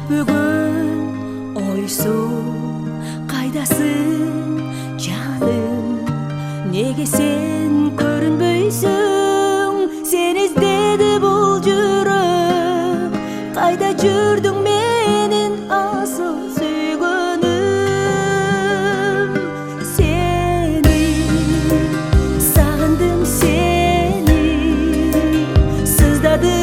бүтпөгөн ойсу кайдасың жаным, неге сен көрүнбөйсүң? Сен издеди бул жүрөк, кайда жүрдүң менин асыл сүйгөнүм? Сени сагындым, сени сыздады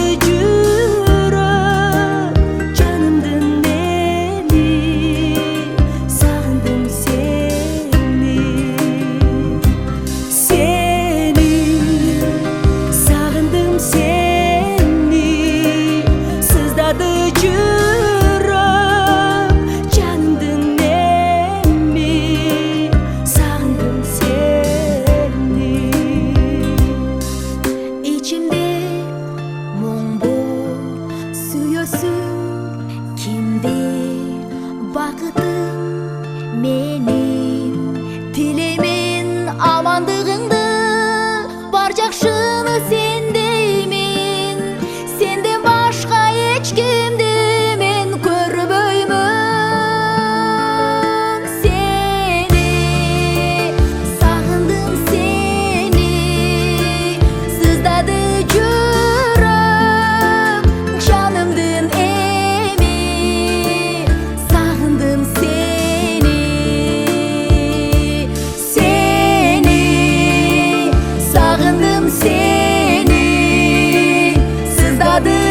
бакытым менин, тилеймин амандыгыңды, бар жакшыны сендеймин. Сенден башка эч кимди мен көрбөймүн. Сени сагындым, сени сыздады жүрөк, жанымдын эми сагындым сени. Сени сагындым, сени сыздады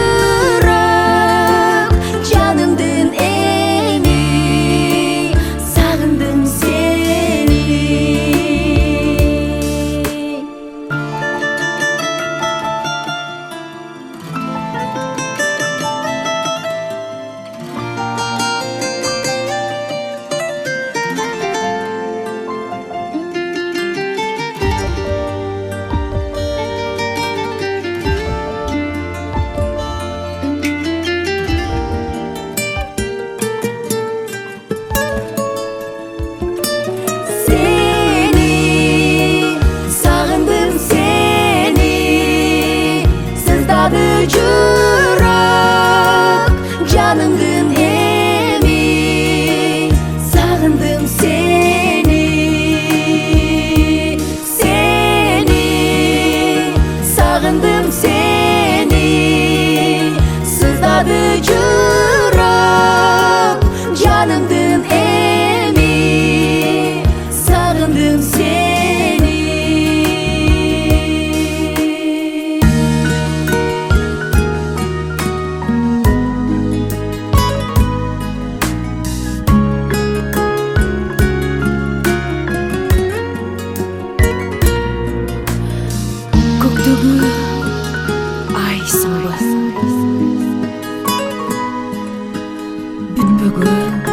жүрөк, жанымдын эми сагындым сени. Жүрөк, жанымдын эми сагындым сени. Сени сагындым, сени сыздады жүрөк, жанымдын эми сагындым сени. Көктөгү айсыңбы, бүтпөгөн